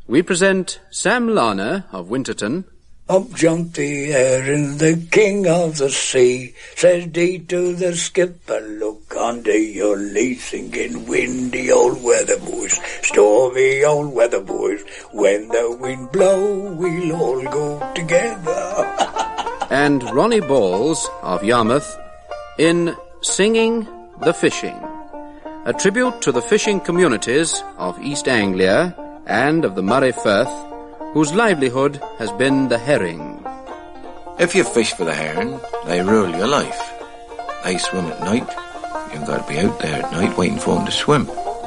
we present Sam Larner of Winterton. Up jumped the heron, the king of the sea, says Dee to the skipper, look under your lee, singing windy old weather boys, stormy old weather boys, when the wind blow, we'll all go together. And Ronnie Balls of Yarmouth in Singing the Fishing, a tribute to the fishing communities of East Anglia and of the Moray Firth, whose livelihood has been the herring. If you fish for the herring, they rule your life. They swim at night. You've got to be out there at night waiting for them to swim.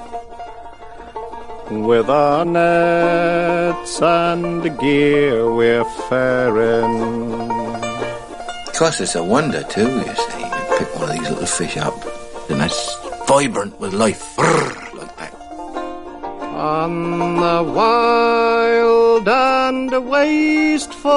With our nets and gear we're faring. Because it's a wonder too, you see. You pick one of these little fish up and that's vibrant with life. Like that. On the wild and wasteful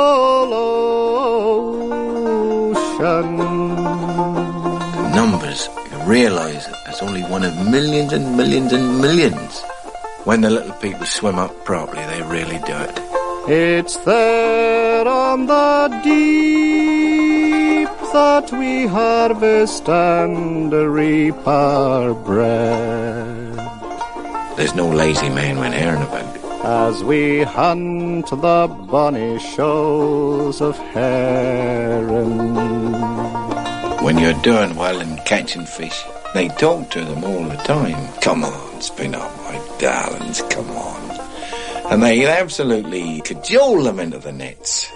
ocean. The numbers, you realise that that's only one of millions and millions and millions. When the little people swim up properly, they really do it. It's there on the deep that we harvest and reap our bread. There's no lazy man when herring about. As we hunt the bonny shoals of herring. When you're doing well and catching fish, they talk to them all the time. Come on, spin up, my darlings, come on. And they absolutely cajole them into the nets.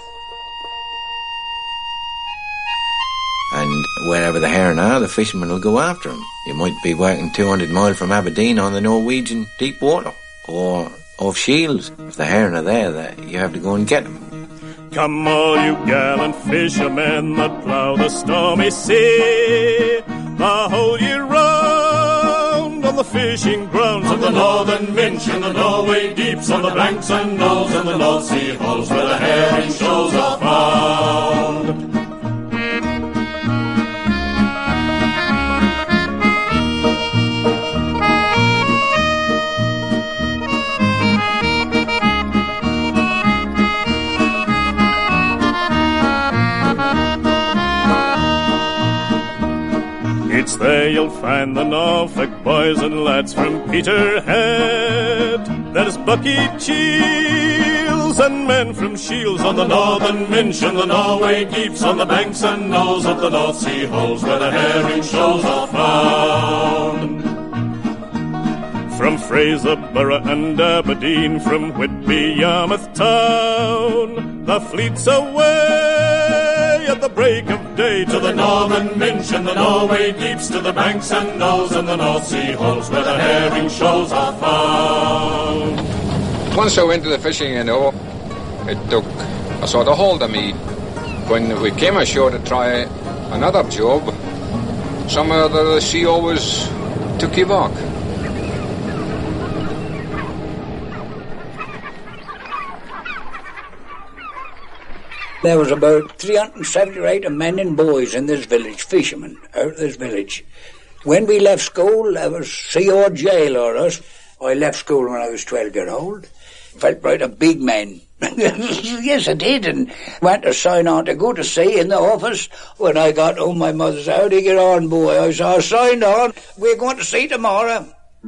And wherever the herring are, the fishermen will go after them. You might be working 200 miles from Aberdeen on the Norwegian deep water, or off Shields. If the herring are there, you have to go and get them. Come all you gallant fishermen that plough the stormy sea, the whole year round on the fishing grounds of the Northern Minch and the Norway Deeps, on the banks and knolls and the North Sea holes where the herring shoals are found. It's there you'll find the Norfolk boys and lads from Peterhead. There's Bucky Cheels and men from Shields on the Northern Minch and the Norway Deeps, on the banks and knolls of the North Sea holes where the herring shoals are found. From Fraserburgh and Aberdeen, from Whitby, Yarmouth town, the fleet's away at the break of day to the Northern Minch and the Norway Deeps, to the banks and knolls and the North Sea holes where the herring shoals are found. Once I went to the fishing, it took a sort of hold of me. When we came ashore to try another job, somehow the sea always took you back. There was about 378 men and boys in this village, fishermen, out of this village. When we left school, there was C.O. jail or us. I left school when I was 12 years old. Felt right a big man. Yes, I did, and went to sign on to go to sea in the office. When I got home, my mother said, "How do you get on, boy?" I said, "I signed on. We're going to sea tomorrow."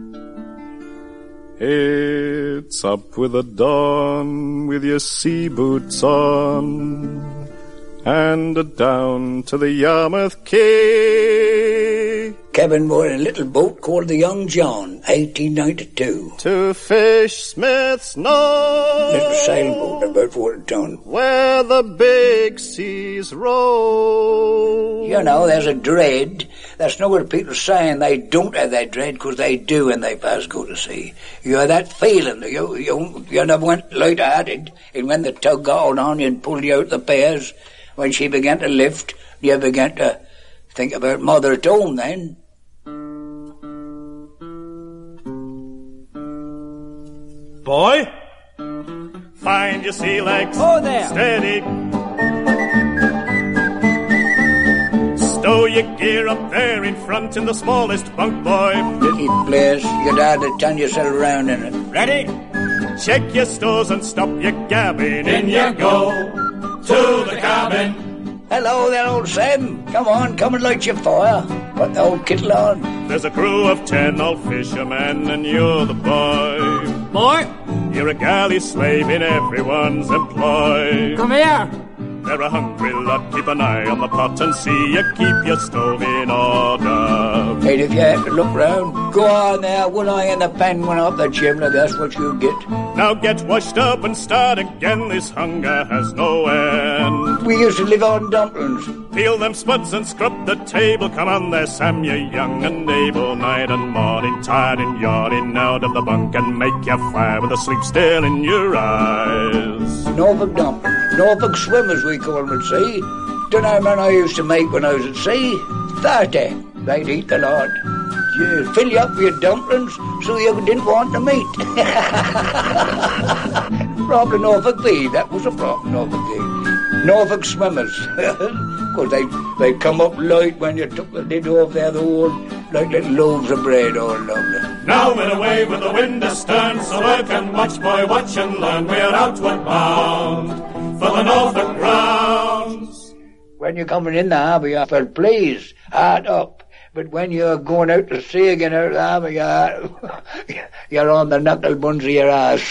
It's up with the dawn with your sea boots on, and down to the Yarmouth Quay. Kevin were in a little boat called the Young John, 1892. To fish Smith's Knoll. Little sailboat, about 40 ton. Where the big seas roll. You know, there's a dread. That's not what people saying they don't have that dread, because they do when they first go to sea. You have that feeling. You never went light-hearted, and when the tug got on you and pulled you out the piers, when she began to lift, you began to think about mother at home then. Boy, find your sea legs. Oh, there. Steady. Stow your gear up there in front in the smallest bunk, boy. Little place, you'd hardly turn yourself around in it. Ready? Check your stores and stop your gabbing. In you go to the cabin. Hello there, old Sam. Come on, come and light your fire. Put the old kettle on. There's a crew of 10 old fishermen, and you're the boy. Boy? You're a galley slave in everyone's employ. Come here. They're a hungry lot, keep an eye on the pot and see you keep your stove in order. Hey, if you have to look round, go on there, one eye in the pan, one up the chimney, that's what you get. Now get washed up and start again, this hunger has no end. We used to live on dumplings. Peel them spuds and scrub the table, come on there Sam, you're young and able, night and morning, tired and yawning out of the bunk and make your fire with a sleep still in your eyes. Norfolk dumplings, Norfolk swimmers we call them at sea. Don't know man I used to make when I was at sea. 30, they'd eat the lot. Yeah, fill you up with your dumplings so you didn't want the meat. Probably Norfolk beef, that was a problem, Norfolk beef. Norfolk swimmers. Because they come up light when you took the lid off there, the whole, like little loaves of bread all lovely. Now we're away with the wind astern, so work and watch, boy, watch and learn. We're outward bound for the Norfolk grounds. When you're coming in the harbour, you feel pleased, heart up. But when you're going out to sea again out of the harbour, you're on the knuckle buns of your ass.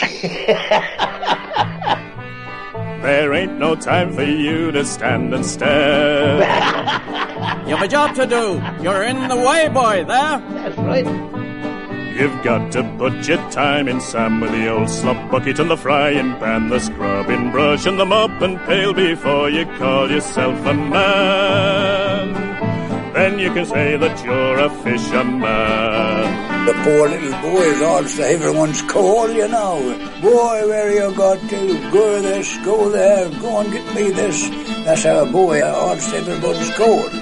There ain't no time for you to stand and stare. You've a job to do. You're in the way, boy, there. That's right. You've got to put your time in, Sam, with the old slop bucket and the frying pan, the scrubbing brush and the mop and pail before you call yourself a man. Then you can say that you're a fisherman. The poor little boys all say everyone's cold, you know. Boy, where you got to? Go this, go there, go and get me this. That's how a boy all say everybody's cold.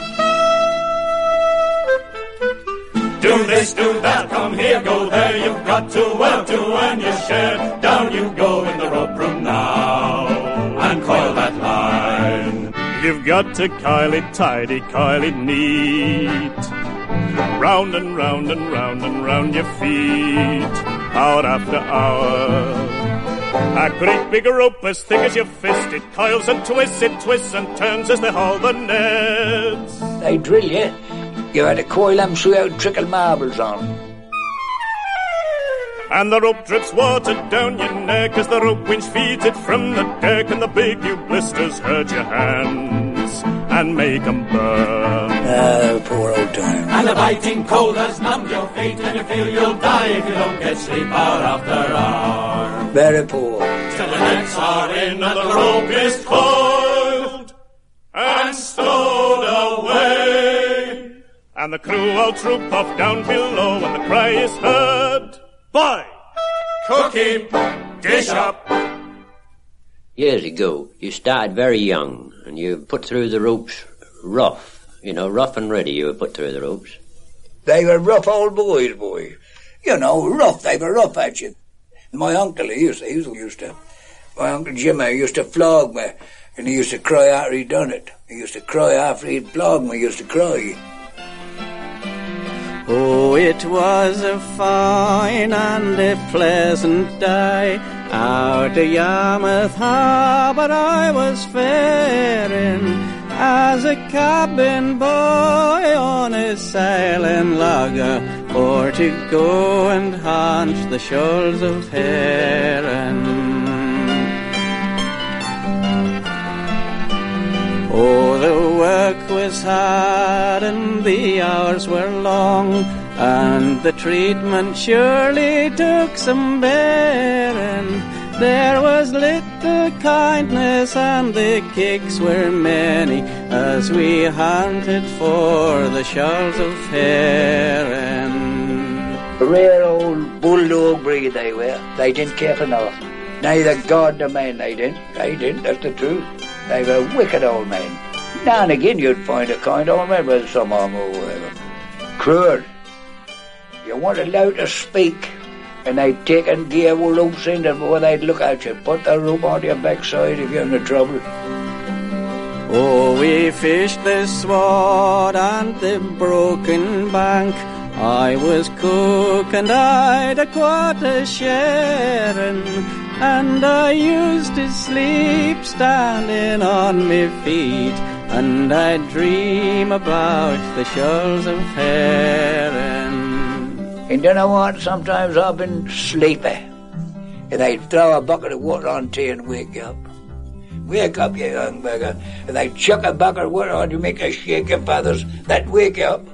Do this, do that, come here, go there. You've got to work to earn your share. Down you go in the rope room now and coil that line. You've got to coil it tidy, coil it neat. Round and round and round and round your feet, hour after hour. A great big rope as thick as your fist, it coils and twists and turns as they haul the nets. They drill you. You had to coil them so you would trickle marbles on. And the rope drips water down your neck as the rope winch feeds it from the deck, and the big new blisters hurt your hands and make 'em burn. Ah, poor old time. And the biting cold has numbed your feet, and you feel you'll die if you don't get sleep hour after hour. Very poor. Till the nets are in and the rope is coiled and stowed away, and the crew all troop off down below, and the cry is heard, "Boy, cook him, dish up." Years ago, you started very young, and you put through the ropes rough. You know, rough and ready you were put through the ropes. They were rough old boys, boy. You know, rough, they were rough at you. My uncle, my Uncle Jimmy used to flog me, and he used to cry after he'd done it. He used to cry after he'd flogged me, he used to cry. Oh, it was a fine and a pleasant day out of Yarmouth Harbour I was faring as a cabin boy on a sailing lugger for to go and haunt the shoals of Heron. Oh, the work was hard and the hours were long, and the treatment surely took some bearing. There was little kindness and the kicks were many as we hunted for the shoals of Heron. A rare old bulldog breed they were. They didn't care for nothing. Neither God nor man they didn't. They didn't, that's the truth. They were wicked old men. Now and again you'd find a kind old man with some arm or whatever. Cruel. You weren't allowed to speak, and they'd take and give ropes in them before they'd look at you. Put the rope on your backside if you're in trouble. Oh, we fished the Sword and the Broken Bank I was cook and I'd a quarter sharing, and I used to sleep standing on me feet, and I'd dream about the shoals of herring. And you know what? Sometimes I've been sleepy, and they'd throw a bucket of water on to you and wake you up. Wake up, you young beggar. And they'd chuck a bucket of water on you, make you shake your feathers. That'd wake you up.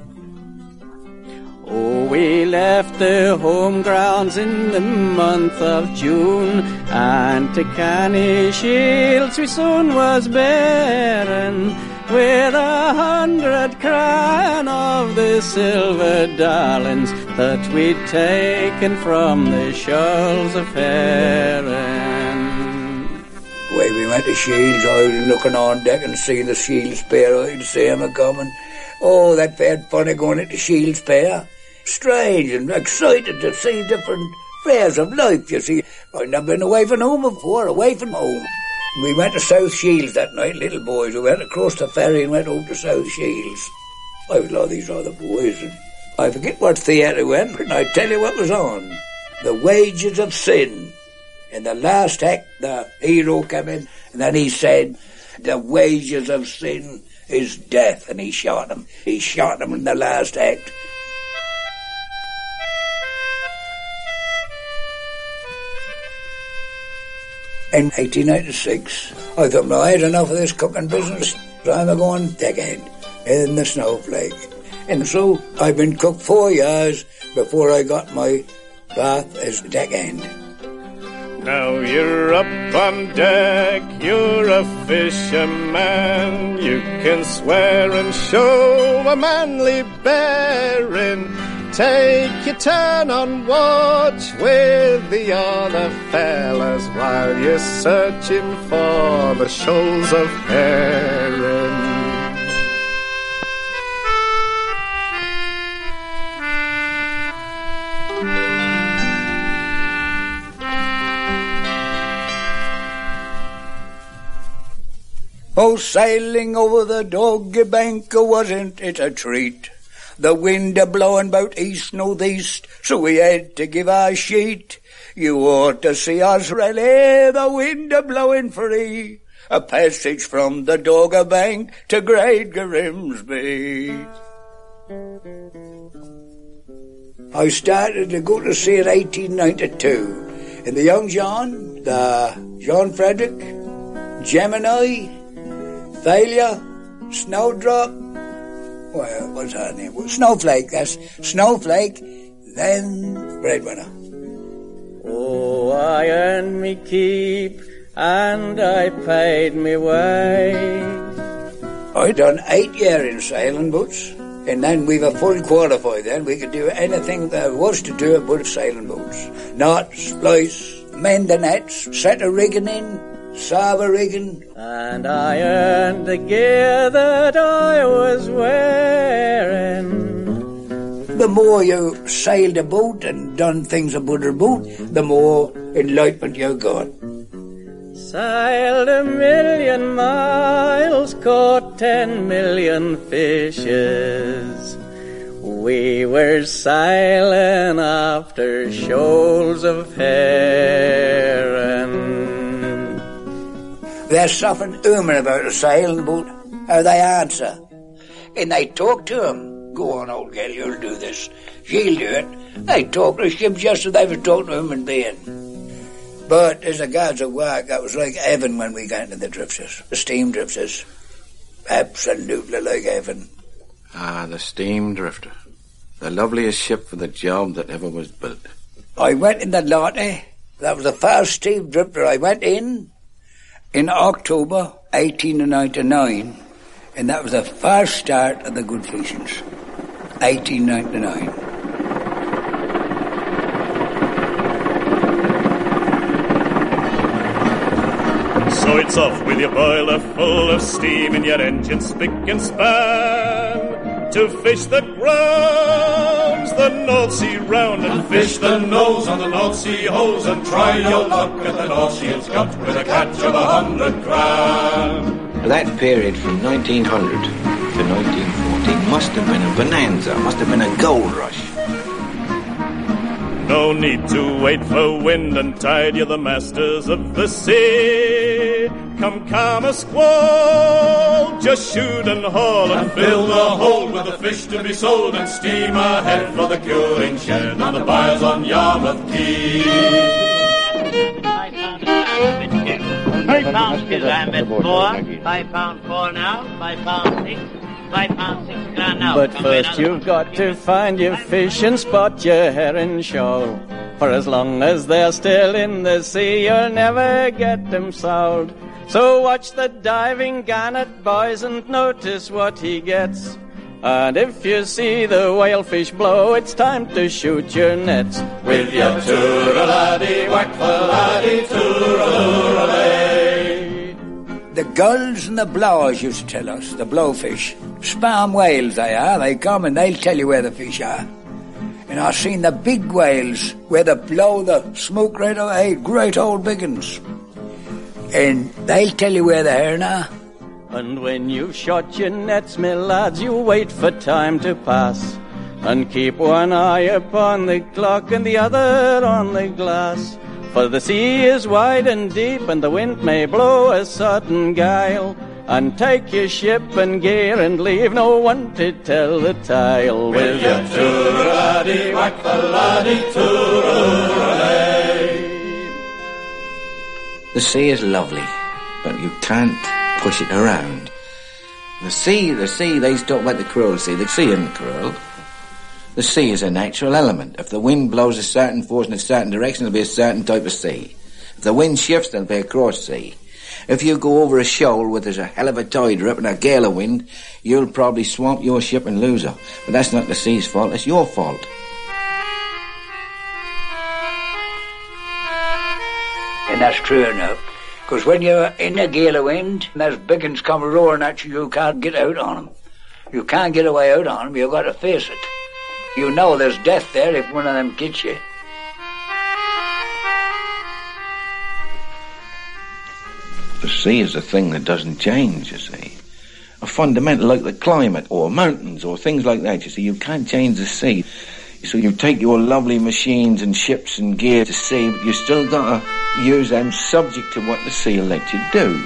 Oh, we left the home grounds in the month of June, and to Canny Shields we soon was bearing, with 100 crown of the silver darlings that we'd taken from the shoals of herring. When we went to Shields, I was looking on deck and seeing the Shields Pier. I'd see him a-coming. Oh, that fared funny going into Shields Pier. Strange and excited to see different phases of life, you see. I'd never been away from home before, away from home. We went to South Shields that night, little boys. We went across the ferry and went over to South Shields. I was like these other boys, and I forget what theatre we went, and I tell you what was on. The Wages of Sin. In the last act, the hero came in, and then he said, the wages of sin is death, and he shot him. He shot him in the last act. In 1896, I thought, no, I had enough of this cooking business. So I'm going deckhand in the Snowflake. And so I've been cook 4 years before I got my bath as deckhand. Now you're up on deck, you're a fisherman. You can swear and show a manly bearing. Take your turn on watch with the other fellas while you're searching for the shoals of herring. Oh, sailing over the Doggy Bank, wasn't it a treat? The wind a-blowing bout east-northeast, so we had to give our sheet. You ought to see us really, the wind a-blowing free. A passage from the Doggy Bank to Great Grimsby. I started to go to sea in 1892. And the young John, the John Frederick, Gemini, Failure, Snowdrop, well, what's her name? Snowflake, that's Snowflake, then Breadwinner. Oh, I earned me keep, and I paid me way. I done 8 years in sailing boats, and then we were full qualified then. We could do anything there was to do about sailing boats. Knots, splice, mend the nets, set a rigging in, Sava rigging. And I earned the gear that I was wearing. The more you sailed a boat and done things about a boat, the more enlightenment you got. Sailed 1,000,000 miles, caught 10 million fishes. We were sailing after shoals of herring. There's something human about a sailing boat, how they answer. And they talk to him. Go on, old girl, you'll do this. She'll do it. They talk to the ship just as they were talking to a human being. But as the guards at work, that was like heaven when we got into the drifters. The steam drifters. Absolutely like heaven. Ah, the steam drifter. The loveliest ship for the job that ever was built. I went in the Lottie. That was the first steam drifter I went in October 1899, and that was the first start of the good fishings, 1899. So it's off with your boiler full of steam and your engine spick and span to fish the grounds the North Sea round and fish the nose on the North Sea hose and try your luck at the North Seal's Cup with a catch of 100 grand. That period from 1900 to 1914 must have been a bonanza, must have been a gold rush. no need to wait for wind and tide. You're the masters of the sea. Come calm a squall, just shoot and haul and fill the hold with the fish to be sold, and steam ahead for the curing shed and the buyers on Yarmouth Quay. £5 still I'm at £4 now, £5 £6 now. But first you've got to find your fish and spot your herring shoal. For as long as they're still in the sea, you'll never get them sold. So watch the diving gannet, boys, and notice what he gets. And if you see the whalefish blow, it's time to shoot your nets. With your tooraladdie, whack the laddie, tooraloo-ralay. The gulls and the blowers used to tell us, the blowfish. Sperm whales they are, they come and they'll tell you where the fish are. And I've seen the big whales where they blow the smoke right away, great old big uns. And they'll tell you where the herring are. And when you've shot your nets, me lads, you wait for time to pass, and keep one eye upon the clock and the other on the glass. For the sea is wide and deep, and the wind may blow a sudden gale. And take your ship and gear and leave no one to tell the tale. With your tooraladdie, whack the laddie, tooraloo-ralay. The sea is lovely, but you can't push it around. The sea, they used to talk about the cruel sea. The sea isn't cruel. The sea is a natural element. If the wind blows a certain force in a certain direction, there'll be a certain type of sea. If the wind shifts, there'll be a cross sea. If you go over a shoal where there's a hell of a tide rip and a gale of wind, you'll probably swamp your ship and lose her. But that's not the sea's fault, it's your fault. And that's true enough. Because when you're in a gale of wind, and there's big uns come roaring at you, you can't get out on them. You can't get away out on them, you've got to face it. You know there's death there if one of them gets you. The sea is a thing that doesn't change, you see. A fundamental like the climate or mountains or things like that, you see. You can't change the sea. So you take your lovely machines and ships and gear to sea, but you still got to use them subject to what the sea will let you do.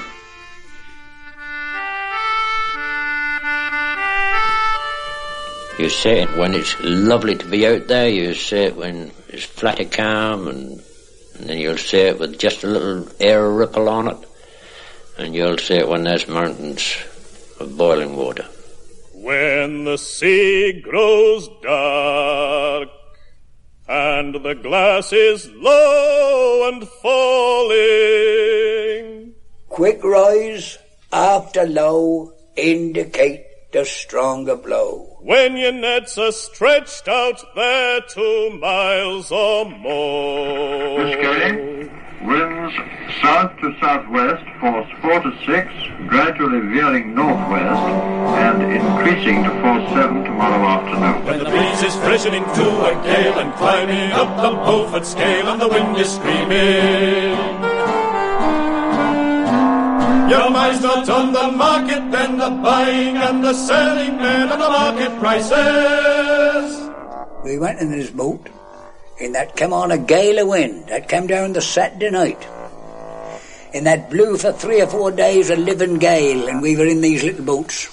You say it when it's lovely to be out there, you say it when it's flat and calm, and then you'll say it with just a little air ripple on it, and you'll say it when there's mountains of boiling water. When the sea grows dark and the glass is low and falling, quick rise after low indicate the stronger blow. When your nets are stretched out there 2 miles or more. Biscay, winds south to southwest, force 4 to 6, gradually veering northwest and increasing to force 7 tomorrow afternoon. When the breeze is freshening to a gale and climbing up the Beaufort scale and the wind is screaming, your mind's not on the market, then the buying and the selling men and the market prices. We went in this boat, and that came on a gale of wind. That came down the Saturday night. And that blew for 3 or 4 days a living gale, and we were in these little boats.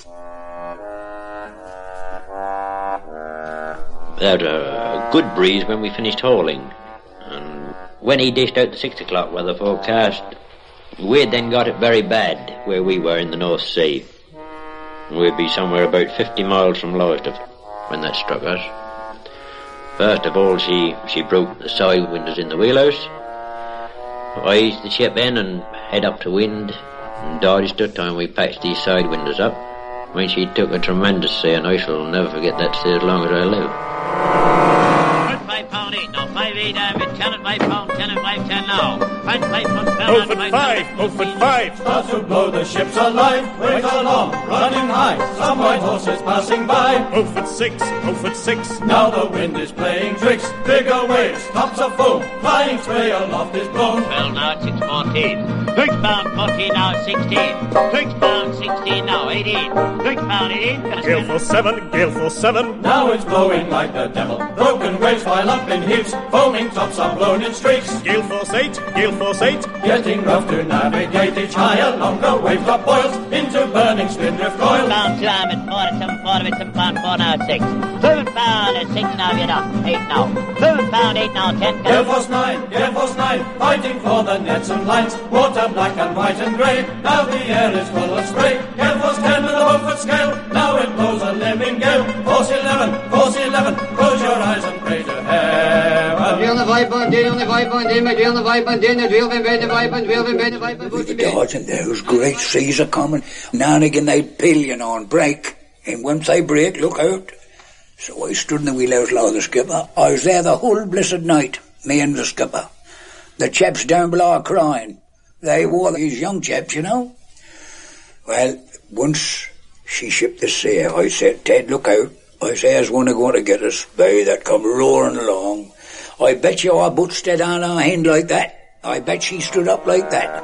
We had a good breeze when we finished hauling. And when he dished out the 6 o'clock weather forecast, we'd then got it very bad where we were in the North Sea. We'd be somewhere about 50 miles from Lowestoft when that struck us. First of all, she broke the side windows in the wheelhouse. I eased the ship in and head up to wind and dodged it, and we patched these side windows up. When she took a tremendous sea, and I shall never forget that sea as long as I live. £5.8 now, 5.8 I'm at 10 and £5.10 and £5.10 now. £5.10 Oh, foot 5, oh, foot 5. Start to blow, the ship's alive. Wait along, running high. Some white horses passing by. Oh, foot 6, oh, foot 6. Now the wind is playing tricks. Bigger waves, tops of foam. Flying spray aloft is blown. Well, now it's 6:14. 6 pound 14, now 16. 6 pound 16, now 18. 6 pound 18. Gale for 7, gale for 7. Now it's blowing like the devil. Broken waves pile up in heaps. Foaming tops are blown in streaks. Gale force 8, gale force 8. Getting rough to navigate each higher, longer wave top boils into burning spindrift coils. 7 pound 2, I'm at 4, 7 4, 7 pound 4, now it's 6. 7 pound 6, now you're up. 8 now. 7 pound 8, now 10. Gale force 9, gale force 9. Fighting for the nets and lines. Water black and white and grey. Now the air is full of spray. Gale force 10 with a 1-foot scale. Now it blows a living gale. Force 11, force 11. Close your eyes and pray to heaven. We were dodging, there was great seas a coming. Now and again they'd pillion on, break. And once they break, look out. So I stood in the wheelhouse law of the skipper. I was there the whole blessed night, me and the skipper. The chaps down below are crying. They were these young chaps, you know. Well, once she shipped the sail, I said, Ted, look out. I say, there's one going to get us. Bay that come roaring along. I bet you our butt stood on our hand like that. I bet she stood up like that.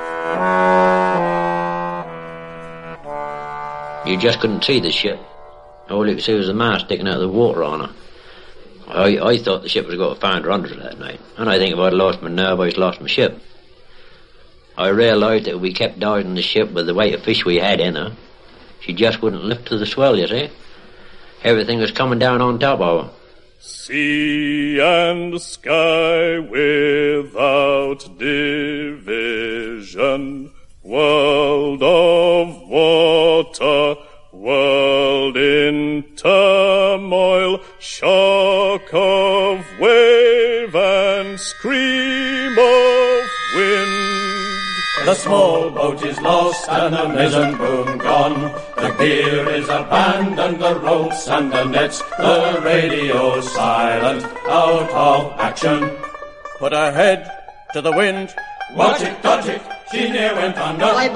You just couldn't see the ship. All you could see was the mast sticking out of the water on her. I thought the ship was going to founder under that night. And I think if I'd lost my nerve, I'd lost my ship. I realised that if we kept dodging the ship with the weight of fish we had in her, she just wouldn't lift to the swell, you see. Everything was coming down on top of her. Sea and sky without division, world of water, world in turmoil, shock of wave and scream of wind. The small boat is lost and the mizzen boom gone. The gear is abandoned, the ropes and the nets. The radio silent, out of action. Put her head to the wind. Watch it, dodge it, she near went under. You've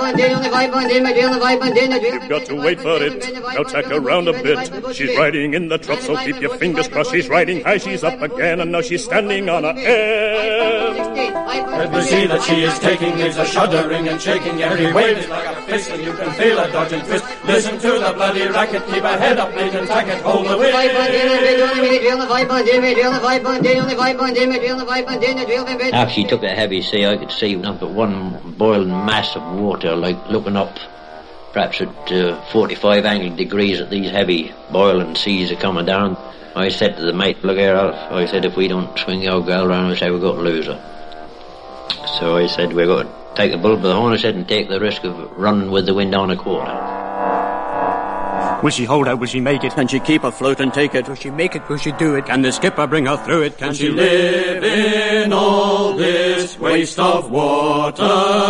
got to wait for it. Now tack her round a bit. She's riding in the trough, so keep your fingers crossed. She's riding high, she's up again, and now she's standing on her head. And we see that she is taking, leaves a shuddering and shaking. Every wave is like a fist, and you can feel a dodge and twist. Listen to the bloody racket, keep her head up, mate, and tack it, hold the wind. After she took that heavy sea, I could see nothing but one boiling mass of water, like looking up, perhaps at 45 angle degrees at these heavy boiling seas are coming down. I said to the mate, look here, Alf, I said, if we don't swing your girl round, I say, we're going to lose her. So I said, we're going to take the bull by the horn, I said, and take the risk of running with the wind on a quarter. Will she hold out? Will she make it? Can she keep afloat and take it? Will she make it? Will she do it? Can the skipper bring her through it? Can she live in all this waste of water?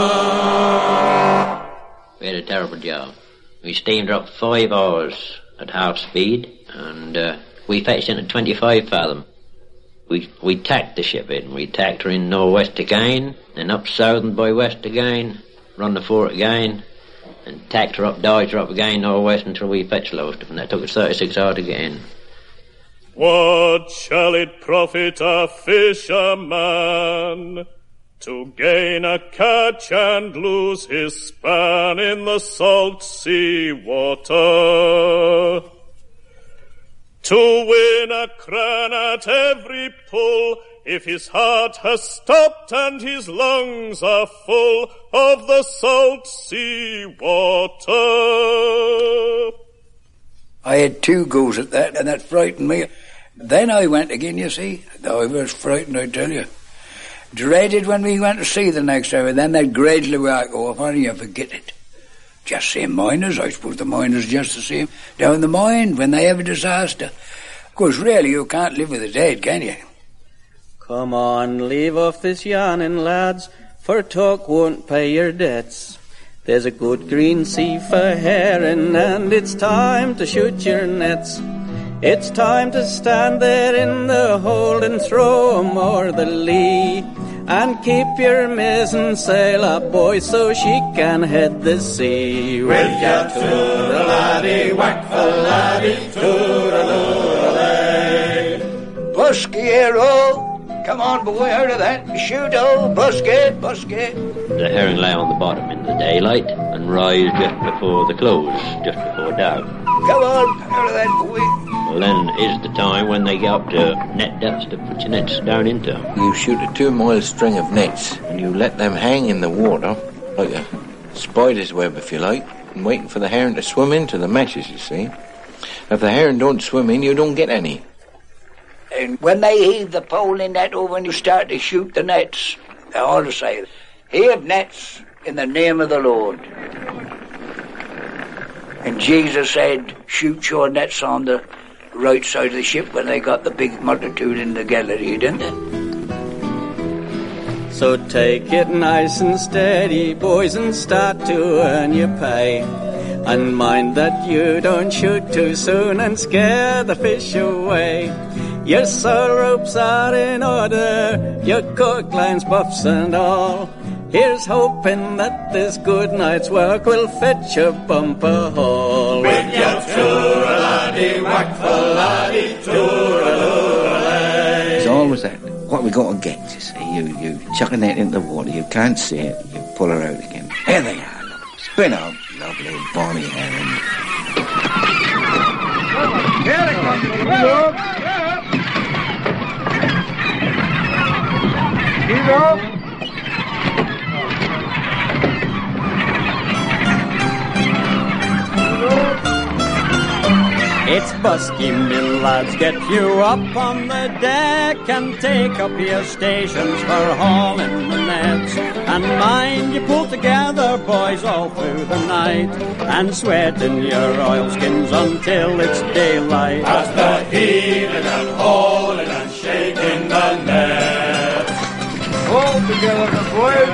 We had a terrible job. We steamed her up 5 hours at half speed, and we fetched in at 25 fathom. We tacked the ship in. We tacked her in northwest again, then up south and by west again, run the fort again, and tacked her up, dodged her up again northwest until we fetched Lowestoft, and that took us 36 hours to get in. What shall it profit a fisherman to gain a catch and lose his span in the salt sea water? To win a crown at every pull, if his heart has stopped and his lungs are full of the salt sea water. I had 2 goes at that, and that frightened me. Then I went again, you see. I was frightened, I tell you. Dreaded when we went to sea the next time, and then that gradually would go off, and you forget it. Just same miners, I suppose the miners just the same. Down the mine, when they have a disaster. Of course, really, you can't live with the dead, can you? Come on, leave off this yarning, lads, for talk won't pay your debts. There's a good green sea for herring, and it's time to shoot your nets. It's time to stand there in the hold and throw 'em o'er the lee, And keep your mizzen sail up, boys, so she can head the sea. Will ya toodle-laddie, whack the laddie, toodle-oo-lay. Buskiero! Come on, boy, out of that. Shoot, oh, busket, busket. The herring lay on the bottom in the daylight and rise just before the close, just before dark. Come on, out of that, boy. Well, then is the time when they get up to net depths to put your nets down into. You shoot a 2-mile string of nets and you let them hang in the water like a spider's web, if you like, and waiting for the herring to swim into the meshes, you see. If the herring don't swim in, you don't get any. And when they heave the pole in that over and you start to shoot the nets, they all say, heave nets in the name of the Lord. And Jesus said, shoot your nets on the right side of the ship when they got the big multitude in the Galilee, didn't they? So take it nice and steady, boys, and start to earn your pay. And mind that you don't shoot too soon and scare the fish away. Your sail ropes are in order, your cork lines, buffs and all. Here's hoping that this good night's work will fetch a bumper haul. With your toodle-laddie, whack the laddie, toodle-oo-lay. It's always that. What we got to get, you see. You chuck a net into the water, you can't see it, you pull her out again. There they are, look. Spin up, lovely bonny herring. Here it comes. It's busky, me lads, get you up on the deck and take up your stations for hauling the nets. And mind you pull together, boys, all through the night and sweat in your oilskins until it's daylight. As the heaving and hauling and shaking the nets. All together, boys.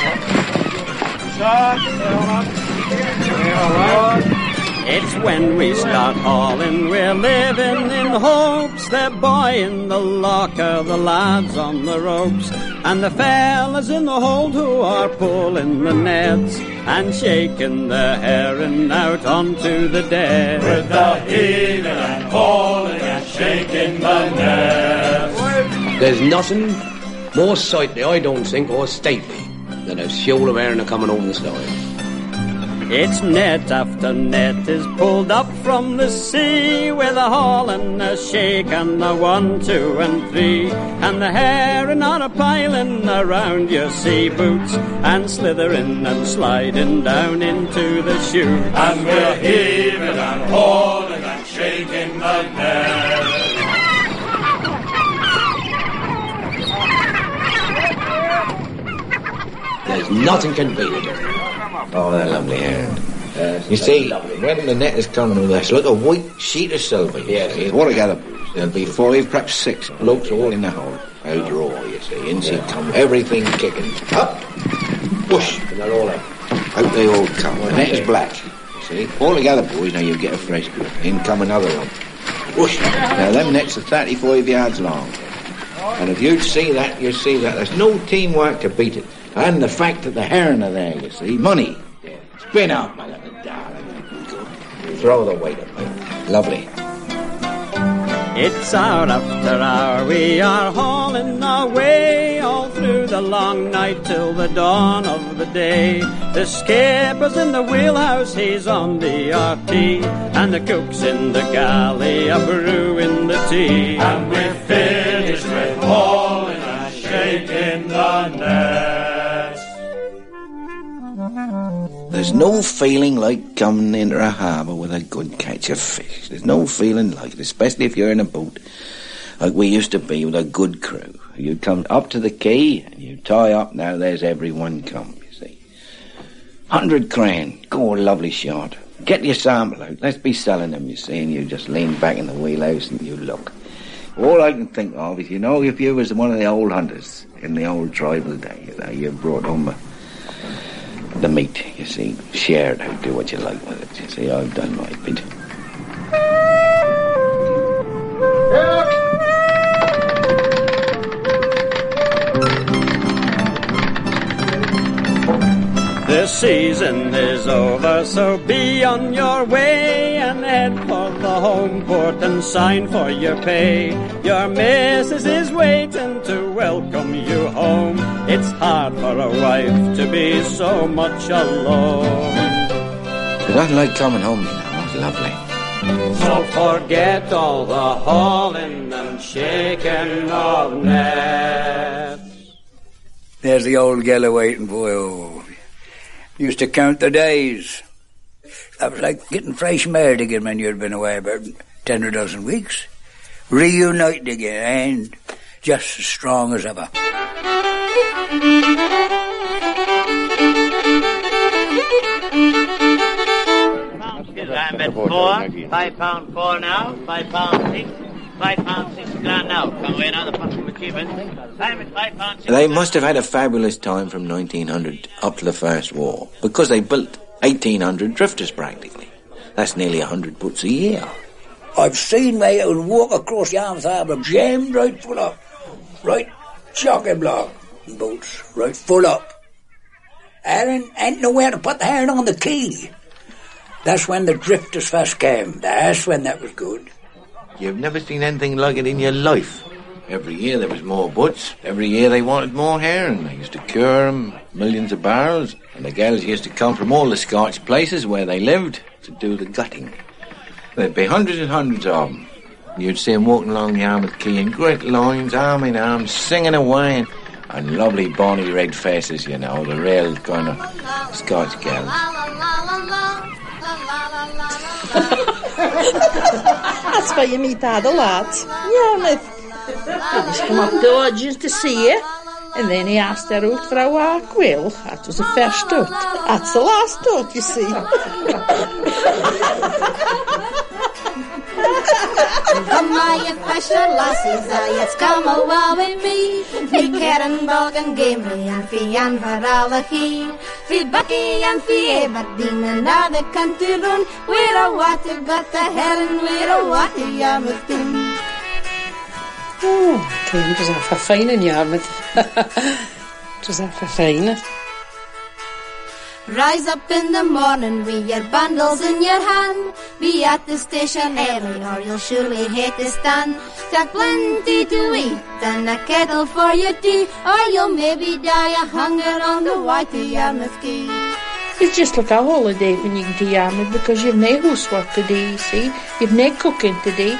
It's when we start hauling, we're living in hopes. The boy in the locker, the lads on the ropes, and the fellas in the hold who are pulling the nets and shaking the herring out onto the deck. With the heaving and hauling and shaking the nets. There's nothing more sightly, I don't think, or stately than a shoal of herring coming over the side. It's net after net is pulled up from the sea, with a haul and a shake and a 1, 2 and 3, and the herring are a piling around your sea boots and slithering and sliding down into the chute. And we're heaving and hauling and shaking the net. There's nothing can beat it. Oh, they're lovely herring. You see, when the net is coming over, it's like a white sheet of silver. Yeah, altogether, there'll be 5, perhaps 6 blokes all in the hole. Out draw, you see, in she comes, everything kicking. Up, whoosh, and they're all out. Out they all come. The net is black, you see. All together, boys, now you get a fresh grip. In come another one. Whoosh. Now, them nets are 35 yards long. And if you'd see that, you'd see that. There's no teamwork to beat it. And the fact that the herring are there, you see. Money. Spin up, my little darling. Throw the weight at me. Lovely. It's hour after hour, we are hauling our way all through the long night till the dawn of the day. The skipper's in the wheelhouse, he's on the RT, and the cook's in the galley, a brewing the tea. And we finished with hauling and shaking the nets. There's no feeling like coming into a harbour with a good catch of fish. There's no feeling like it, especially if you're in a boat like we used to be with a good crew. You come up to the quay and you tie up, now there's everyone come, you see. 100 grand, go, lovely shot. Get your sample out, let's be selling them, you see, and you just lean back in the wheelhouse and you look. All I can think of is, you know, if you was one of the old hunters in the old tribal day, you know, you brought home the meat, you see, shared out, do what you like with it, you see. I've done my bit. this season is over, so be on your way and head for the home port and sign for your pay. Your missus is waiting to welcome you home. It's hard for a wife to be so much alone. I don't like coming home, you know. It's lovely. So forget all the hauling and shaking of nets. There's the old Geller waiting for you. Used to count the days. That was like getting fresh married again when you'd been away about 10 or dozen weeks. Reunited again, and just as strong as ever. I'm at £5 now, £5.6, £5.6 grand now. Come away now, the possible achievement. I'm at £5.6. They must have had a fabulous time from 1900 up to the First War, because they built 1,800 drifters practically. That's nearly 100 boats a year. I've seen me out and walk across Yarmouth Harbour, jammed right full up. Right chock-a-block boats, right full up. Aaron ain't nowhere to put the herring on the quay. That's when the drifters first came. That's when that was good. You've never seen anything like it in your life. Every year there was more boats. Every year they wanted more herring. They used to cure them, millions of barrels. And the girls used to come from all the Scotch places where they lived to do the gutting. There'd be hundreds and hundreds of them. You'd see them walking along Yarmouth Quay in great lines, arm in arm, singing away. And lovely bonny red faces, you know, the real kind of Scotch girls. That's why you meet all the lads. Yarmouth. He just come up to audience to see you, and then he asked her out for a walk. Well, that was the first out. That's the last out, you see. Come on, you fisher lassies, let's come a while with me. Fi Cairnbog and Gamely and fi Anfaralachee, fi Bucky and fi Aberdeen and all the country round. We're a water but the herring, we're a water Yarmouth tune. Oh, Kim, it was half a fine in Yarmouth. It was half a fine. Rise up in the morning with your bundles in your hand. Be at the station early or you'll surely hate to stand. Take plenty to eat and a kettle for your tea, or you'll maybe die of hunger on the white Yarmouth Quay. It's just like a holiday when you get to Yarmouth, because you've no housework to do, you see. You've no cooking to do.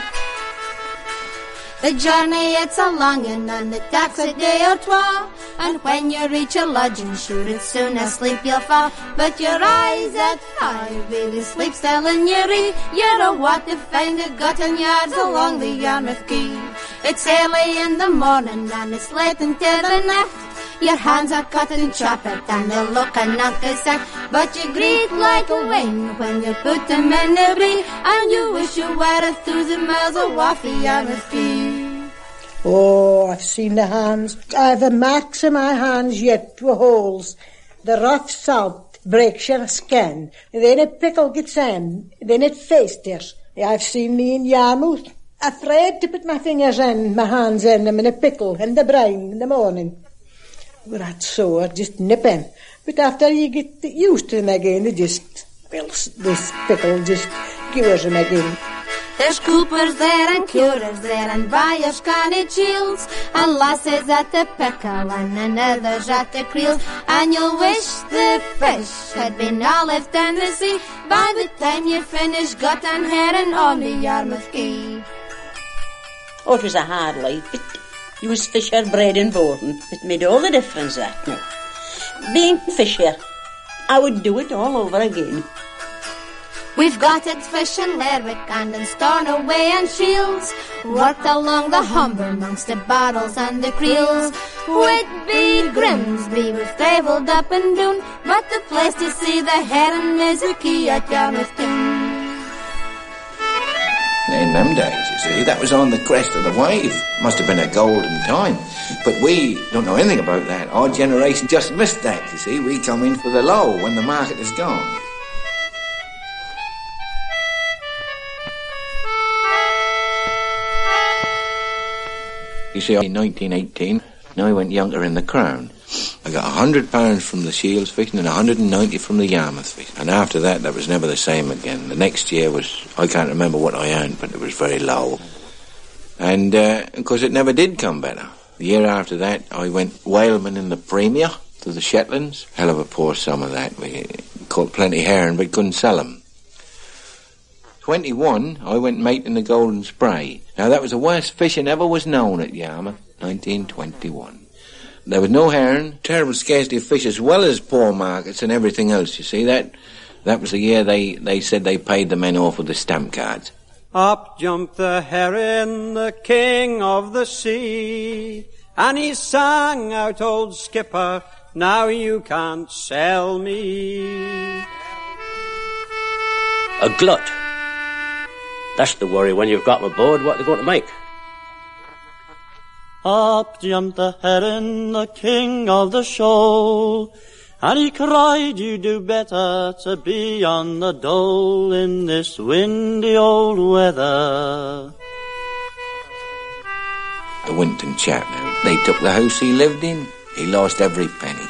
The journey, it's a long one and it takes a day or two. And when you reach your lodging, sure it's soon asleep you'll fall. But your eyes at 5, really sleep still in your ear. You're a what to find a gotten yards along the Yarmouth Quay. It's early in the morning and it's late until the night. Your hands are cut and chopped and they look a knockersack. But you greet like a wind when you put them in the ring. And you wish you were 1,000 miles away from Yarmouth Quay. Oh, I've seen the hands. I've the marks in my hands yet with holes. The rough salt breaks your skin. And then a pickle gets in. Then it festers. I've seen me in Yarmouth, afraid to put my fingers in, my hands in them in a pickle in the brine in the morning. Well, that's sore, just nip in. But after you get used to them again, it just, well, this pickle just cures them again. There's coopers there and curers there and buyers canny chills and lasses at the pickle and others at the creels. And you'll wish the fish had been all left in the sea by the time you finish gut and herring on the Yarmouth Quay. Oh, it was a hard life, but you was fisher, bred and born. It made all the difference, that now. Being fisher, I would do it all over again. We've got it fish in Lerwick and in Stornoway and Shields, worked along the Humber amongst the barrels and the creels. Whitby, Grimsby, we've travelled up and down, but the place to see the herring is the quay at Yarmouth Town. In them days, you see, that was on the crest of the wave. Must have been a golden time. But we don't know anything about that. Our generation just missed that, you see. We come in for the low when the market is gone. You see, in 1918, I went younger in the Crown. I got £100 from the Shields fishing and 190 from the Yarmouth fishing. And after that, that was never the same again. The next year was, I can't remember what I earned, but it was very low. And, of course, it never did come better. The year after that, I went whaleman in the Premier to the Shetlands. Hell of a poor summer that. We caught plenty herring, but couldn't sell them. 21, I went mate in the Golden Spray. Now, that was the worst fishing ever was known at Yarmouth, 1921. There was no herring, terrible scarcity of fish, as well as poor markets and everything else, you see. That was the year they said they paid the men off with the stamp cards. Up jumped the heron, the king of the sea, and he sang out, old skipper, now you can't sell me. A glut. That's the worry when you've got them aboard, what they're going to make. Up jumped the heron, the king of the shoal, and he cried, you do better to be on the dole in this windy old weather. The Winton chap now, they took the house he lived in. He lost every penny.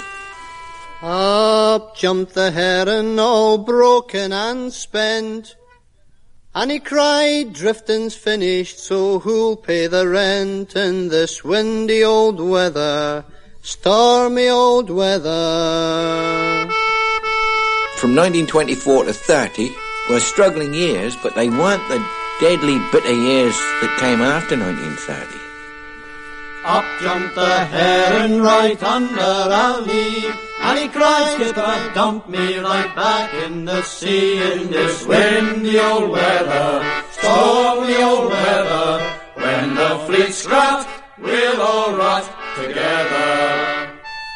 Up jumped the heron, all broken and spent, and he cried, drifting's finished, so who'll pay the rent in this windy old weather, stormy old weather? From 1924 to 30 were struggling years, but they weren't the deadly bitter years that came after 1930. Up jumped the heron right under our lee, and he cried, skipper, dump me right back in the sea in this windy old weather, stormy old weather. When the fleet's scrapped, we'll all rot together.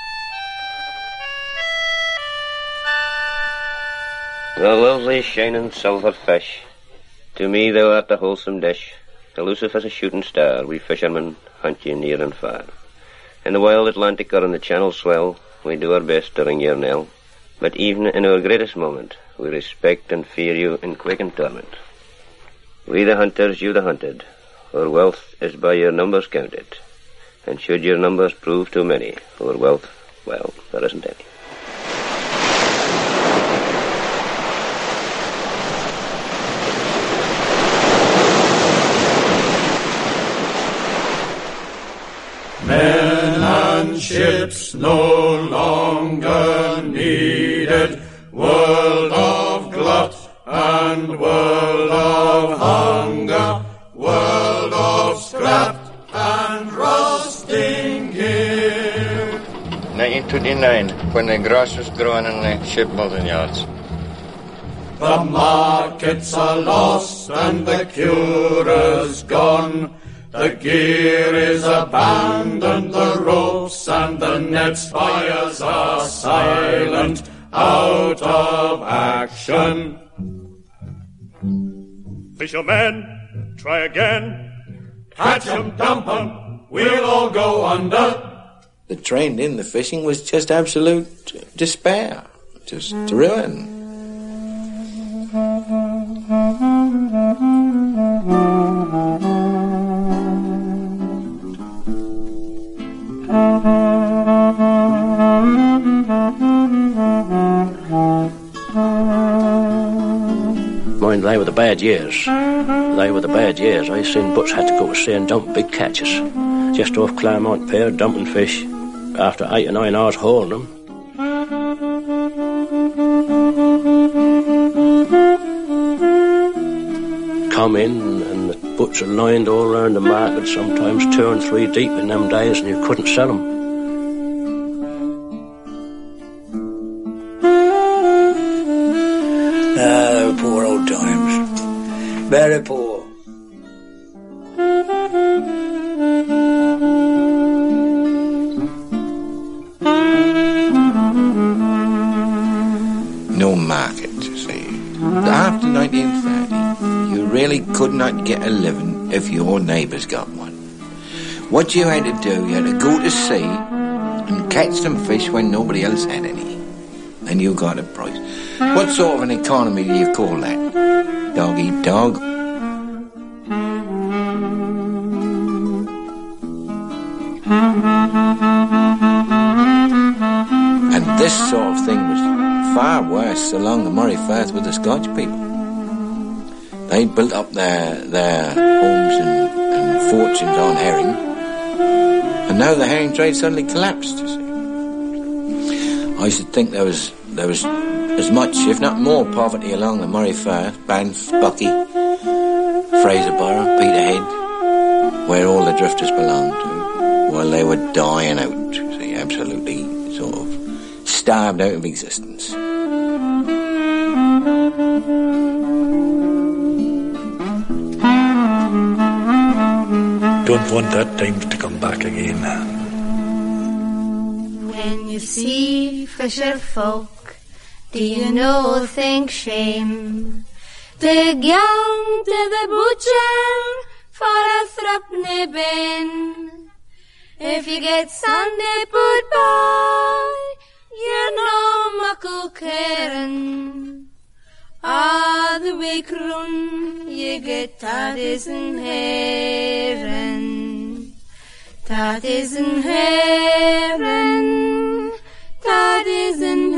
The lovely shining silver fish, to me thou art the wholesome dish, elusive as a shooting star, we fishermen hunt you near and far. In the wild Atlantic or in the Channel swell, we do our best to ring your knell, but even in our greatest moment, we respect and fear you in quick torment. We the hunters, you the hunted, our wealth is by your numbers counted, and should your numbers prove too many, our wealth, well, there isn't any. Men and ships no longer needed, world of glut and world of hunger, world of scrap and rusting gear. 1929, when the grass was growing in the shipbuilding yards. The markets are lost and the cure is gone. The gear is abandoned, the ropes and the nets, buyers are silent, out of action. Fishermen, try again. Catch 'em, dump 'em, we'll all go under. The trend in the fishing was just absolute despair, just ruin. Mind, they were the bad years. They were the bad years. I seen boats had to go to sea and dump big catches. Just off Claremont Pier, dumping fish after 8 or 9 hours hauling them. Come in and the boats are lined all around the market, sometimes 2 and 3 deep in them days, and you couldn't sell them. They were poor old times. Very poor. No market, you see. After 1930, you really could not get a living if your neighbours got one. What you had to do, you had to go to sea and catch some fish when nobody else had any. And you got a price. What sort of an economy do you call that? Dog eat dog. fishing was far worse along the Moray Firth with the Scotch people. They built up their homes and fortunes on herring, and now the herring trade suddenly collapsed, you see. I should think there was as much, if not more, poverty along the Moray Firth, Banff, Buckie, Fraserburgh, Peterhead, where all the drifters belonged to, while they were dying out, you see, absolutely sort of starved out of existence. Don't want that time to come back again. When you see fisher folk, do you no think shame to gang to the butcher for a thruppenny bin? If you get Sunday put by, you're no muckle caring. The week run, you get tatties and herring. Tatties and herring, tatties and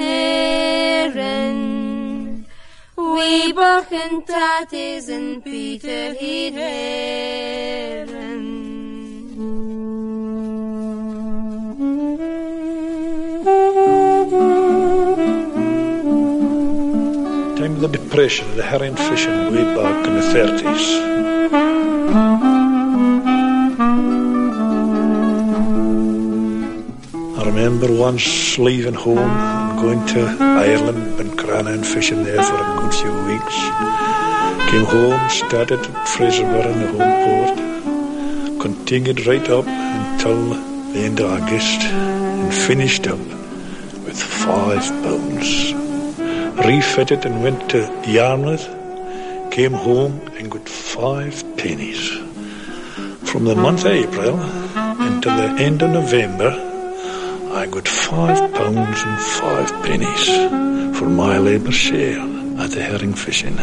herring. We buck and tatties and Peterhead herring. Time of the depression, the herring fishing way back in the 30s. I remember once leaving home and going to Ireland, been Crannan fishing there for a good few weeks. Came home, started at Fraserburgh in the home port, continued right up until the end of August, and finished up with £5. Refitted and went to Yarmouth, came home and got 5 pennies. From the month of April until the end of November, I got £5 and 5 pennies for my labour share at the herring fishing.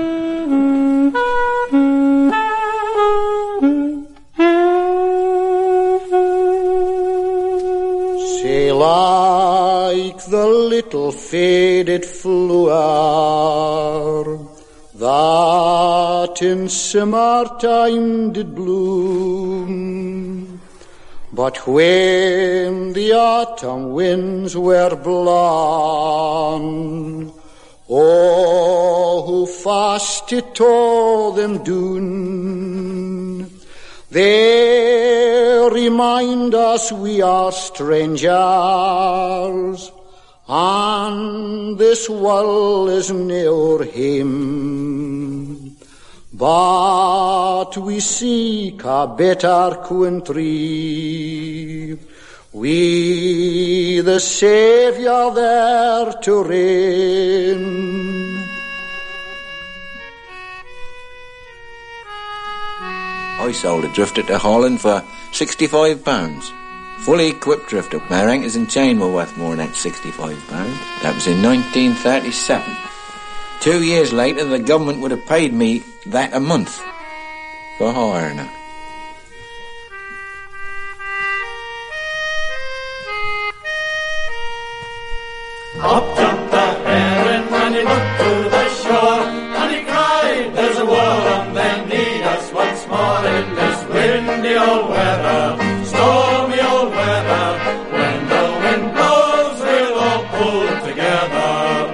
Say like the little faded flower that in summertime did bloom, but when the autumn winds were blowing, oh, who fast it tore them down. They remind us we are strangers, and this world is near him. But we seek a better country, we the Saviour there to reign. I sold a drifter to Holland for £65. Fully equipped drifter. My anchors and chain were worth more than that £65. That was in 1937. 2 years later, the government would have paid me that a month for hiring her. Up jumped the heron and he looked to the shore, and he cried, "There's a war on, they need us once more in this windy old weather, stormy old weather. When the wind blows, we'll all pull together."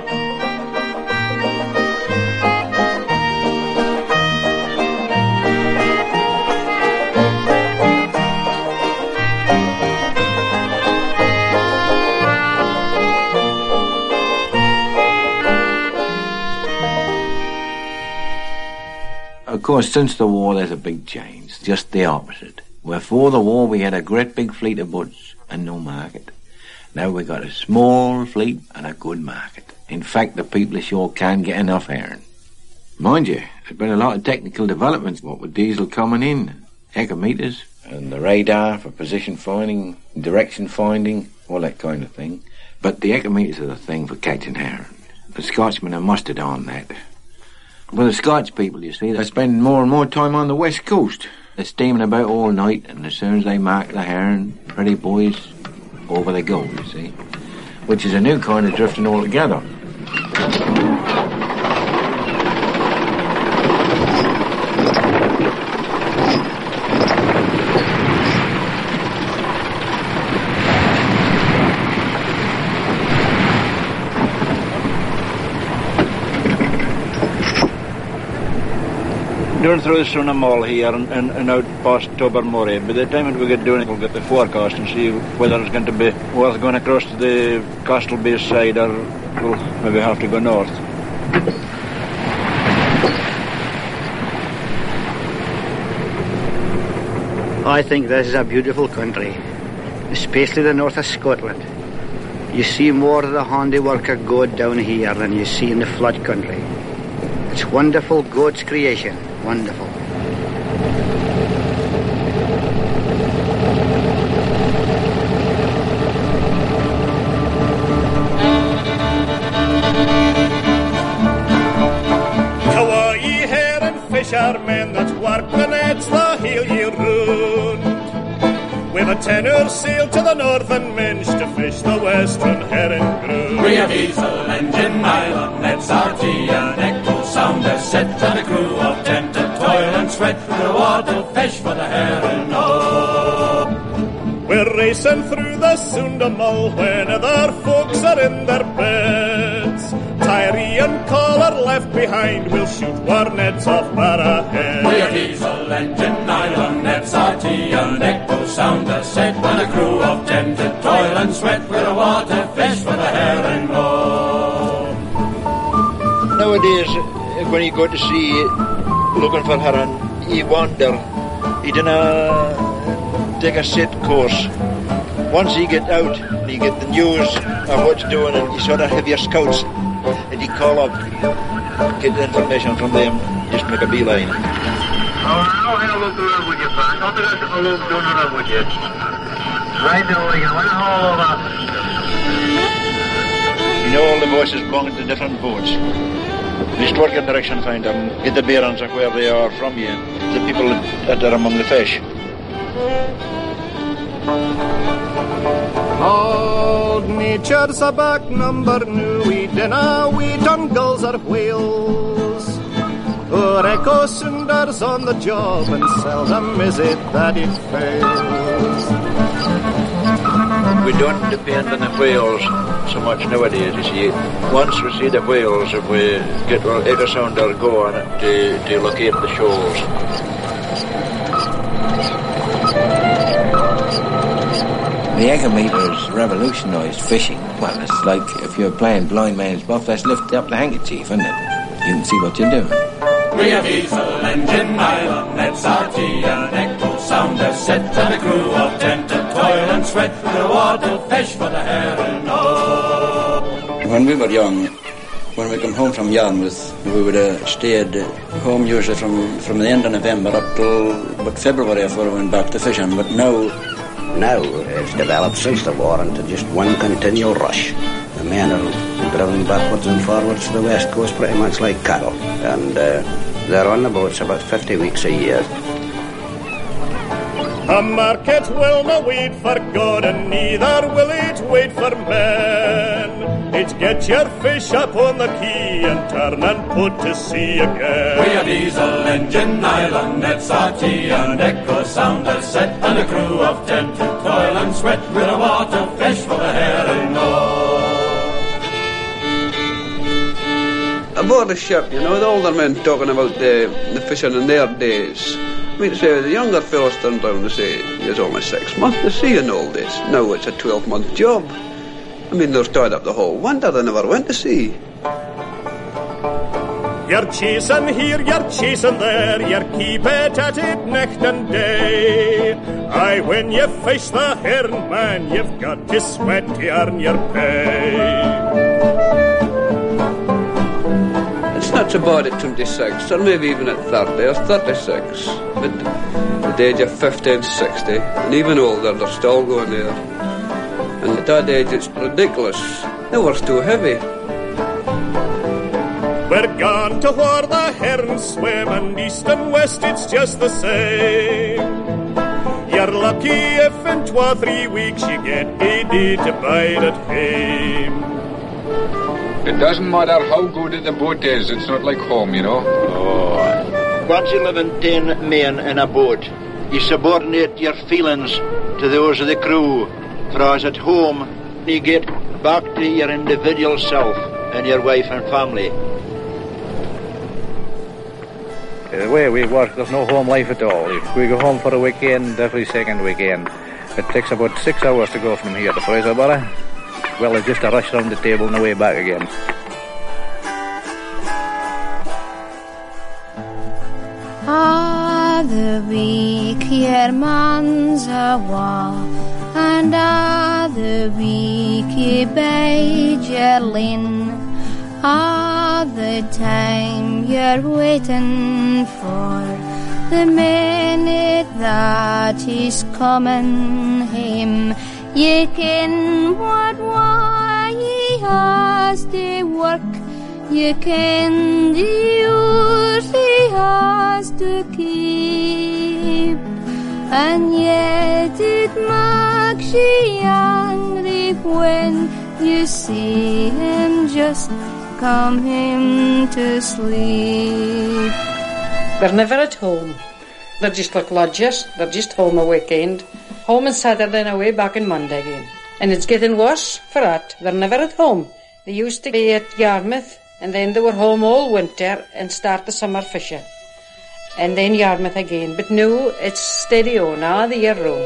Of course, since the war, there's a big change. Just the opposite. Before the war, we had a great big fleet of boats and no market. Now we've got a small fleet and a good market. In fact, the people ashore can't get enough herring. Mind you, there's been a lot of technical developments, what with diesel coming in, echometers, and the radar for position finding, direction finding, all that kind of thing. But the echometers are the thing for catching herring. The Scotchmen are mustered on that. Well, the Scotch people, you see, they spend more and more time on the west coast. They're steaming about all night, and as soon as they mark the herring, pretty boys, over they go, you see. which is a new kind of drifting altogether. Down through the Sunamall here and out past Tobermory. By the time we get down it, we'll get the forecast and see whether it's going to be worth going across to the Castle Base side or we'll maybe have to go north. I think this is a beautiful country, especially the north of Scotland. You see more of the handiwork of God down here than you see in the flat country. It's wonderful, God's creation. Wonderful. Kawaii herring fishermen that work the nets the whole year round. With a tenor sail to the northern Minch to fish the western herring ground. We have diesel engine, nylon nets, RT and echo sounder set, and a crew of 10 to toil and sweat through the water fish for the herring. Oh, we're racing through the Sundamull when other folks are in their beds. Tyree and Collar left behind, we'll shoot our nets off Barrahead. We have diesel engine, nylon nets, RT and echo sounder set, and a crew of 10 to toil and sweat with a water fish for the herring. Oh, nowadays, when you go to sea looking for herring, you wander. You don't take a set course. Once you get out, you get the news of what's doing, and you sort of have your scouts, and you call up, get the information from them, just make a beeline. You know all the voices belong to different boats. Just work in direction finder and get the bearings of where they are from you, the people that are among the fish. Old nature's a back number new, we dinna, we done gulls or whales. Our echo soonder's on the job, and seldom is it that it fails. We don't depend on the whales so much nowadays, you see. Once we see the whales, if we get our echo sounder going to locate the shoals. The echometer's revolutionised fishing. Well, it's like if you're playing blind man's buff, let's lift up the handkerchief, isn't it? You can see what you're doing. We have diesel engine, nylon nets, RT and echo sounder set, and a crew of 10 to toil and sweat the water fish for the herring. Oh, when we were young, when we come home from Yarmouth, we would have stayed home usually from the end of November up till about February before we went back to fishing. But now it's developed since the war into just one continual rush. The men are driven backwards and forwards to the west coast pretty much like cattle, and they're on the boats about 50 weeks a year. A market will not wait for God, and neither will it wait for men. It's get your fish up on the quay and turn and put to sea again. We have diesel engine, nylon nets, RT and echo sounder set, and a crew of 10 to toil and sweat with a water fish for the herring. Aboard the ship, you know, the older men talking about the fishing in their days. I mean, say, the younger fellows turn down and say, it's only 6 months to sea in all this. Now it's a 12-month job. I mean, they're tied up the whole winter, they never went to sea. You're chasing here, you're chasing there, you're keep it at it night and day. Aye, when you fish the herring, man, you've got to sweat to earn your pay. It's not so bad at 26, or maybe even at 30 or 36. But at the age of 50 and 60, and even older, they're still going there. And at that age, it's ridiculous. The work's too heavy. We're gone to where the herons swim, and east and west it's just the same. You you're lucky if in 2 or 3 weeks you get a day to bide at home. It doesn't matter how good the boat is, it's not like home, you know. Oh, once you live in 10 men in a boat, you subordinate your feelings to those of the crew. For us at home, you get back to your individual self and your wife and family. The way we work, there's no home life at all. We go home for a weekend every second weekend. It takes about 6 hours to go from here to Fraserburgh. Well, it's just a rush round the table and away back again. The week your man's awa, and the week ye bide your lin. The time you're waiting for the minute that he's coming home. Ye ken what way he has to work, ye ken the years he has to keep, and yet it makes ye angry when you see him just come home to sleep. They're never at home. They're just like lodgers. They're just home a weekend. Home on Saturday and away back on Monday again. And it's getting worse for that. They're never at home. They used to be at Yarmouth, and then they were home all winter and start the summer fishing. And then Yarmouth again. But now it's steady on all the year round.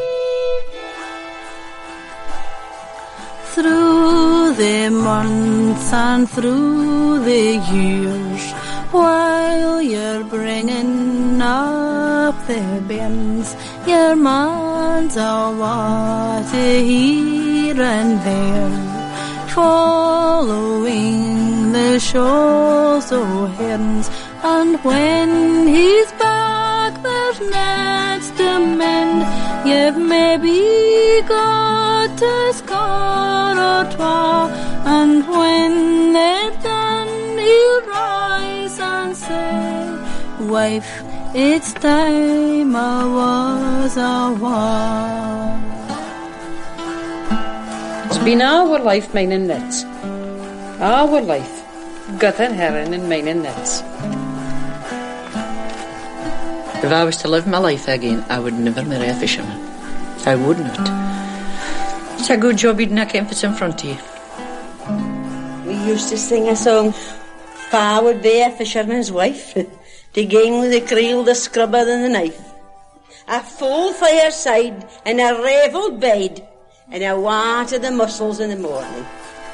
Through the months and through the years, while you're bringing up the bins, your man's awa to here and there, following the shoals o' herons, and when he's back there's nets to mend. You've maybe got a score or twa, and when they're done he'll rise and say, wife, it's time I was awa. It's been our life mining nets. Our life. Gutting herring and mining nets. If I was to live my life again, I would never marry a fisherman. I would not. It's a good job you didn't have in front of you. We used to sing a song, Pa would be a fisherman's wife, to gain with the creel, the scrubber and the knife. A full fireside and a revelled bed, and a water the mussels in the morning.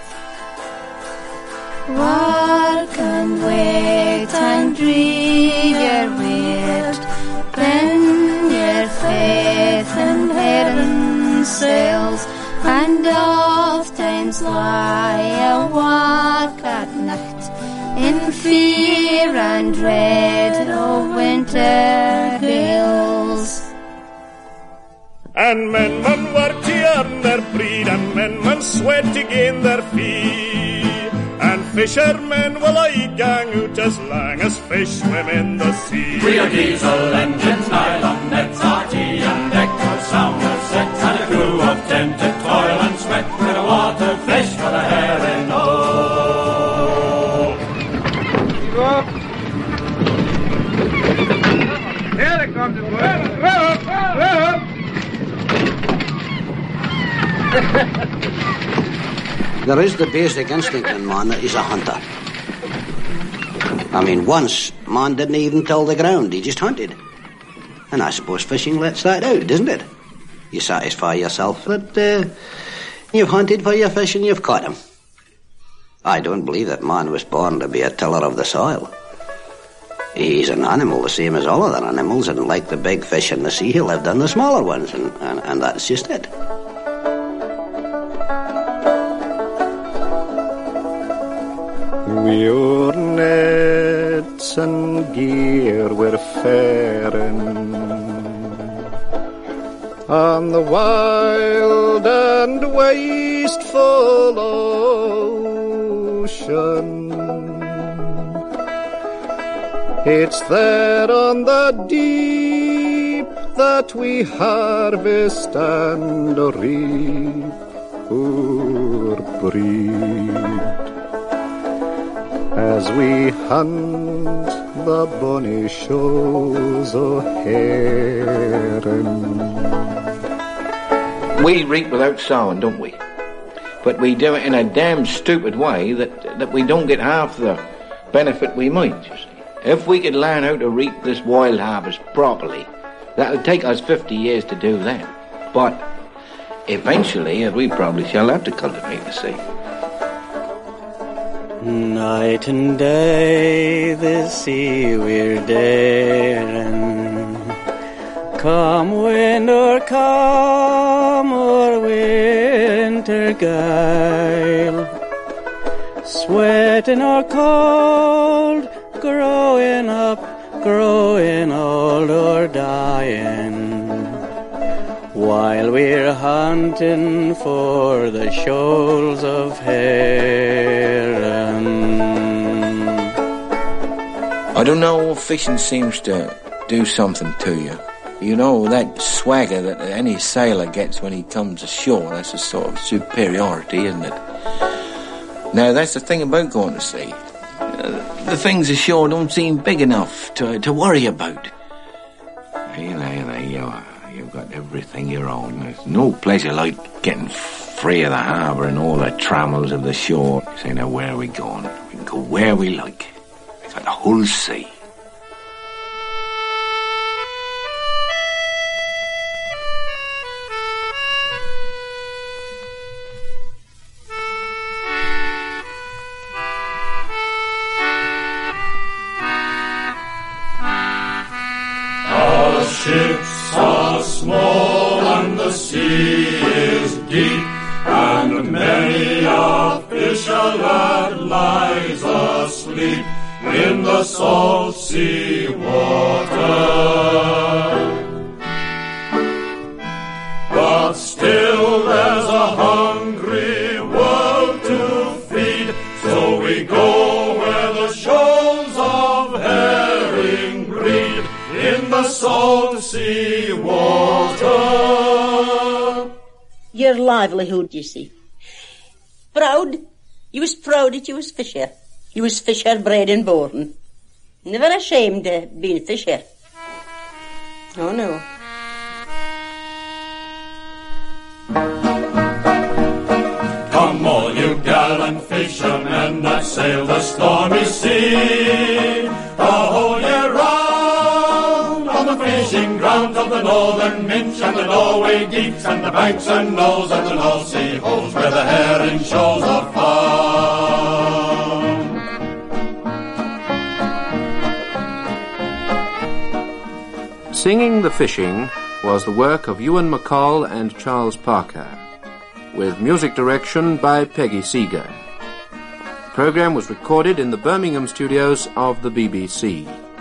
Work and wait and dream your weight, bend your faith and heron sails, and oft times lie awake at night in fear and dread of winter gales. And men mun work to earn their bread, and men mun sweat to gain their fee. And fishermen will I gang out as long as fish swim in the sea. We are diesel engines, nylon nets, RT and echo sounders set, and a crew of 10 to toil and sweat with a water fresh for the herring. Oh, here it comes, There is the basic instinct in man that he's a hunter. I mean, once, man didn't even till the ground, he just hunted. And I suppose fishing lets that out, doesn't it? You satisfy yourself that you've hunted for your fish and you've caught him. I don't believe that man was born to be a tiller of the soil. He's an animal the same as all other animals, and like the big fish in the sea, he lived on the smaller ones, and that's just it. Your nets and gear were faring on the wild and wasteful ocean. It's there on the deep that we harvest and reap or breed. As we hunt the bonny shows o' heron. We reap without sowing, don't we? But we do it in a damn stupid way that we don't get half the benefit we might, you see. If we could learn how to reap this wild harvest properly, that would take us 50 years to do that. But eventually, we probably shall have to cultivate the sea. Night and day the sea we're daring. Come wind or calm or winter gale, sweating or cold, growing up, growing old or dying, while we're hunting for the shoals of heron. I don't know, fishing seems to do something to you. You know, that swagger that any sailor gets when he comes ashore, that's a sort of superiority, isn't it? Now, that's the thing about going to sea. The things ashore don't seem big enough to worry about. You've got everything your own. There's no pleasure like getting free of the harbour and all the trammels of the shore. You say, now, where are we going? We can go where we like. We've got the whole sea. Ships are small and the sea is deep, and many a fisher lad lies asleep in the salt sea water. But still there's a hungry world to feed, so we go where the shoals of herring breed in the salt sea water. Your livelihood, you see. Proud. You was proud that you was fisher. You was fisher bred and born. Never ashamed of being fisher. Oh, no. Come all you gallant fishermen that sail the stormy sea, the whole year round on the fishing grounds of the Northern Minch and the Norway Deeps and the Banks and Knolls and the North Sea Holes where the herring shoals are found. Singing the Fishing was the work of Ewan MacColl and Charles Parker, with music direction by Peggy Seeger. The program was recorded in the Birmingham studios of the BBC.